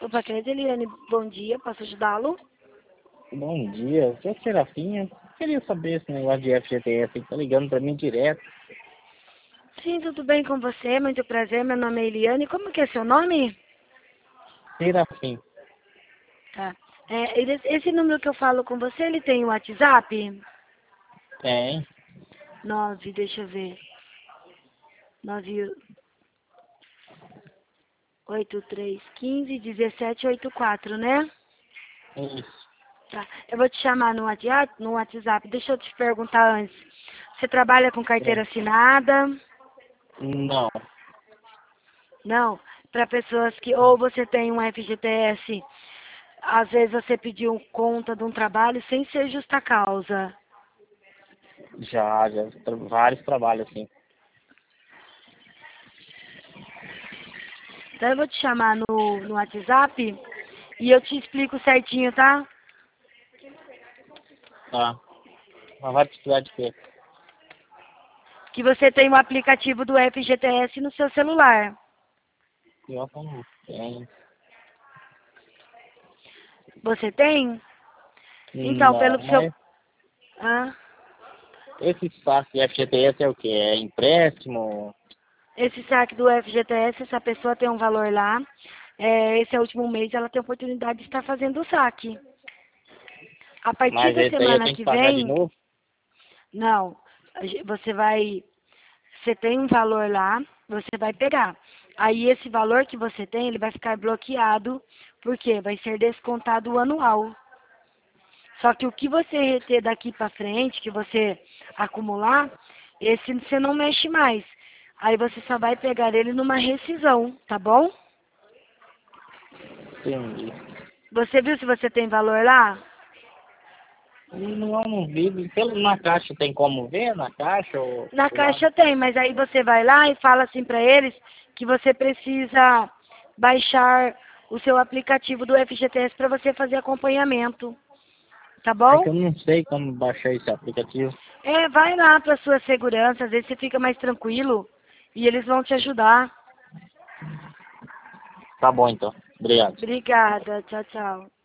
Desculpa, Eliane, bom dia, posso ajudá-lo? Bom dia, sou Serafinha. Queria saber esse negócio de FGTS aí, tá ligando pra mim direto. Sim, tudo bem com você? Muito prazer, meu nome é Eliane. Como que é seu nome? Serafim, Tá. Esse número que eu falo com você, ele tem o WhatsApp? tem. 9, deixa eu ver. 983151784, né? Isso. Tá. Eu vou te chamar no WhatsApp. Deixa eu te perguntar antes. Você trabalha com carteira É. assinada? Não, Não. Para pessoas que ou você tem um FGTS, às vezes você pediu conta de um trabalho sem ser justa causa. vários trabalhos assim. Então eu vou te chamar no WhatsApp e eu te explico certinho, tá? Tá. Mas vai precisar de quê? Que você tem o aplicativo do FGTS no seu celular. Eu não tenho. Você tem? Então, pelo Não, seu... mas Ah, esse espaço de FGTS é o quê? É empréstimo? esse saque do FGTS, essa pessoa tem um valor lá. Esse é o último mês, ela tem a oportunidade de estar fazendo o saque. A partir Mas da esse aí eu semana tenho que que pagar de vem, novo? não, você tem um valor lá, você vai pegar. Aí esse valor que você tem, ele vai ficar bloqueado, porque vai ser descontado o anual. Só que o que você reter daqui para frente, que você acumular, esse você não mexe mais. Aí você só vai pegar ele numa rescisão, tá bom? Entendi. Você viu se você tem valor lá? Não vi. Na caixa tem como ver? Na caixa ou Na lá? caixa tem, mas aí você vai lá e fala assim para eles que você precisa baixar o seu aplicativo do FGTS para você fazer acompanhamento, tá É bom? que eu não sei como baixar esse aplicativo. Vai lá para sua segurança, às vezes você fica mais tranquilo e eles vão te ajudar. Tá bom então. Obrigado. Obrigada, tchau, tchau.